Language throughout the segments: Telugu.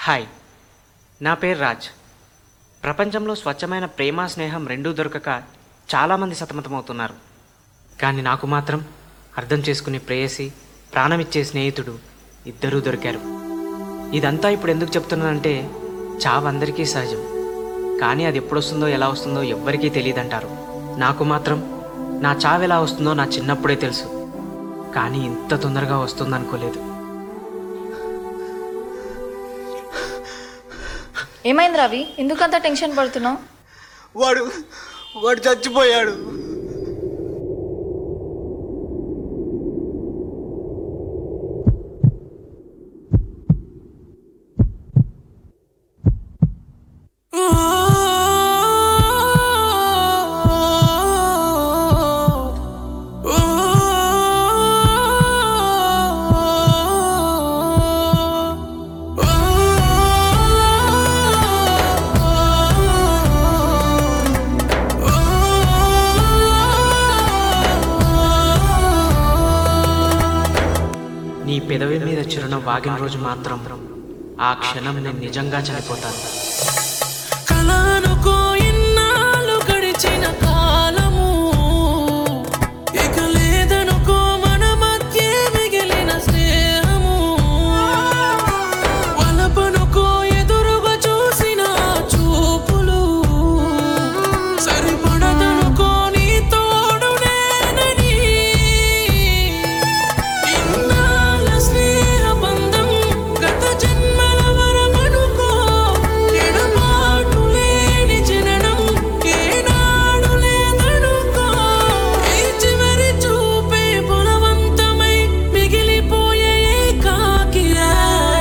హాయ్, నా పేరు రాజ్. ప్రపంచంలో స్వచ్ఛమైన ప్రేమ స్నేహం రెండూ దొరకక చాలామంది సతమతమవుతున్నారు. కానీ నాకు మాత్రం అర్థం చేసుకునే ప్రేయసి, ప్రాణమిచ్చే స్నేహితుడు ఇద్దరూ దొరికారు. ఇదంతా ఇప్పుడు ఎందుకు చెప్తున్నానంటే, చావు అందరికీ సహజం. కానీ అది ఎప్పుడొస్తుందో ఎలా వస్తుందో ఎవ్వరికీ తెలియదంటారు. నాకు మాత్రం నా చావు ఎలా వస్తుందో నా చిన్నప్పుడే తెలుసు. కానీ ఇంత తొందరగా వస్తుందనుకోలేదు. ఏమైంది రవి, ఎందుకంత టెన్షన్ పడుతున్నావు? వాడు చచ్చిపోయాడు. నీ పెదవి మీద చిరునవ్వు వాగిన రోజు మాత్రం ఆ క్షణం నేను నిజంగా చనిపోతాను. కలానుకో ఇన్నాళ్ళు గడిచిన కాలము, ఇక లేదనుకో మన మధ్య మిగిలిన స్నేహము. వలపనుకో ఎదురుగా చూసిన చూపులు, సరిపడదనుకో నీ తోడు నేనని. ఇన్నాళ్ళ స్నేహ బంధం గత జన్మల వరమనుకో. ఎడబాటు లేని జననం ఏనాడు లేదనుకో. ఈ చివరి చూపే బలవంతమై మిగిలిపోయే ఏకాకిగా.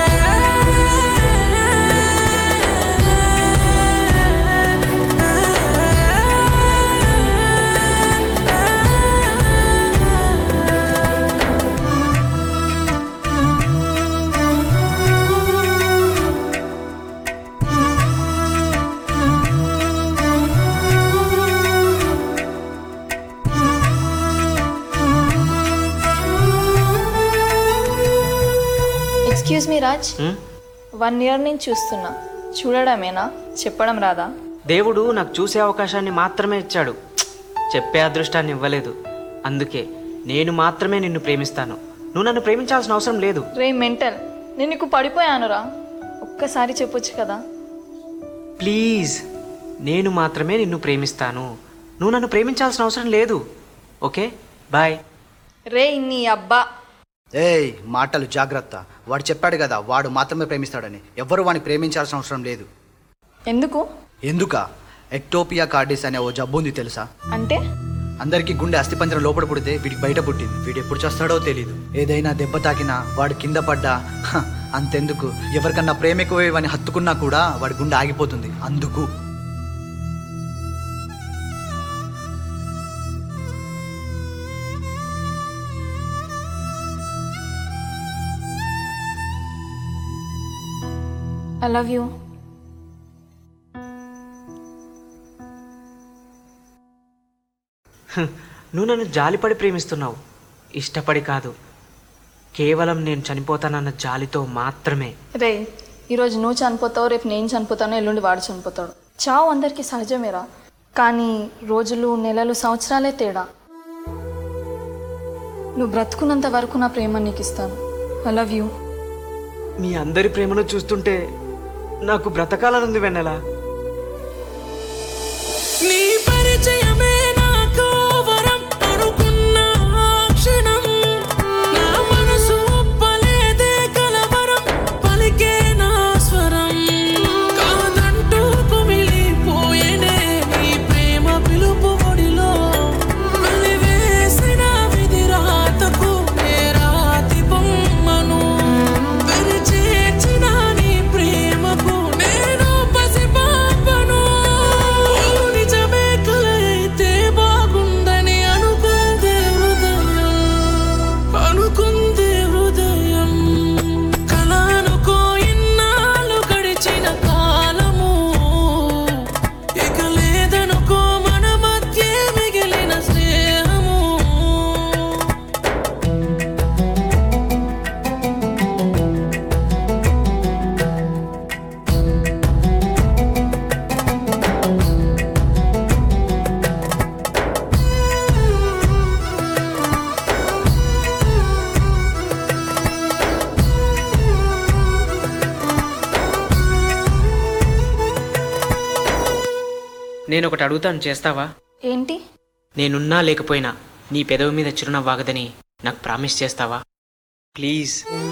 ఎక్స్క్యూజ్ మీ రాజ్, 1 year నుంచి చూస్తున్నా. చూడడమేనా, చెప్పడం రాదా? దేవుడు నాకు చూసే అవకాశాన్ని మాత్రమే ఇచ్చాడు, చెప్పే అదృష్టాన్ని ఇవ్వలేదు. అందుకే నేను మాత్రమే నిన్ను ప్రేమిస్తాను. నువ్వు నన్ను ప్రేమించాల్సిన అవసరం లేదు. రే మెంటల్, నేను నీకు పడిపోయానురా. ఒక్కసారి చెప్పొచ్చు కదా. ప్లీజ్, నేను మాత్రమే నిన్ను ప్రేమిస్తాను. నువ్వు నన్ను ప్రేమించాల్సిన అవసరం లేదు. Okay, bye. రే నీ అబ్బా. ఏయ్, మాటలు జాగ్రత్త. వాడు చెప్పాడు కదా వాడు మాత్రమే ప్రేమిస్తాడని. ఎవ్వరు వాడిని ప్రేమించాల్సిన అవసరం లేదు. ఎందుకు? ఎక్టోపియా కార్డిస్ అనే ఓ జబ్బు ఉంది, తెలుసా? అంటే అందరికీ గుండె అస్థిపంజరం లోపల పుడితే వీడికి బయట పుట్టింది. వీడు ఎప్పుడు చేస్తాడో తెలీదు. ఏదైనా దెబ్బ తాకినా, వాడు కింద పడ్డా, అంతెందుకు ఎవరికన్నా ప్రేమ ఎక్కువని హత్తుకున్నా కూడా వాడి గుండె ఆగిపోతుంది. అందుకు ఐ లవ్ యూ. నువ్వు నన్ను జాలిపడి ప్రేమిస్తున్నావు, ఇష్టపడి కాదు. కేవలం నేను చనిపోతానన్న జాలితో మాత్రమే. రే, ఈరోజు నువ్వు చనిపోతావు, రేపు నేను చనిపోతాను, ఎల్లుండి వాడు చనిపోతాడు. చావు అందరికీ సహజమేరా. కానీ రోజులు, నెలలు, సంవత్సరాలే తేడా. నువ్వు బ్రతుకున్నంత వరకు నా ప్రేమ నీకు ఇస్తాను. I love you. మీ అందరి ప్రేమను చూస్తుంటే నాకు బ్రతకాలనుంది వెన్నెలా. నీ పరిచయమే నాకు వరం అనుకున్న ఆ క్షణం. నా మనసు ఒప్పలేదే కలవరం, పలికే నా స్వరం. కాదంటూ కుమిలిపోయేనే నీ ప్రేమ పిలుపు ఒడిలో. వెలివేసిన విధి రాతకు నే రాతి బొమ్మను. వెలిచేర్చిన నీ ప్రేమకు నేను పసిపాపను. నిజమే కల అయితే నేను ఒకటి అడుగుతాను, చేస్తావా? ఏంటి? నేనున్నా లేకపోయినా నీ పెదవి మీద చిరునవ్వాగదని నాకు ప్రామిస్ చేస్తావా? ప్లీజ్.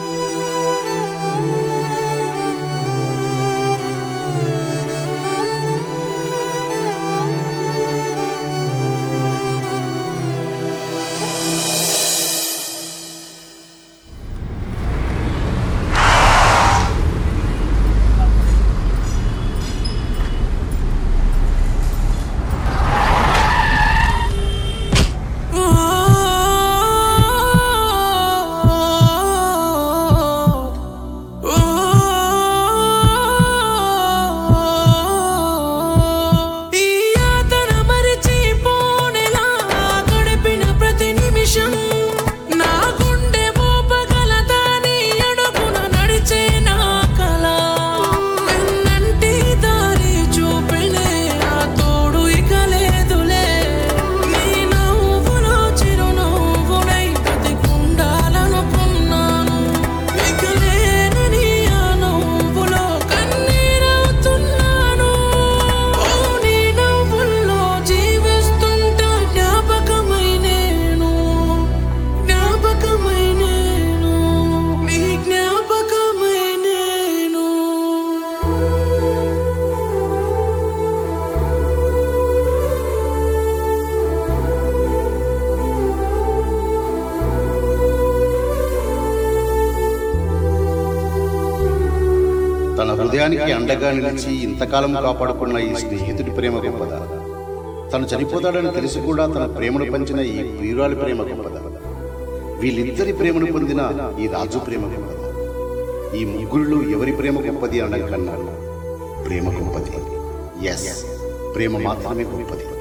తన హృదయానికి అండగా నిలిచి ఇంతకాలం కాపాడుకున్న ఈ స్నేహితుడి ప్రేమ గొప్పదా? తను చనిపోతాడని తెలిసి కూడా తన ప్రేమను పంచిన ఈ ప్రియురాలి ప్రేమ గొప్పదా? వీళ్ళిద్దరి ప్రేమను పొందిన ఈ రాజు ప్రేమ గొప్పదా? ఈ ముగ్గురులో ఎవరి ప్రేమ గొప్పది అనడం కన్నా ప్రేమ గొప్పది. ఎస్, ప్రేమ మాత్రమే గొప్పది.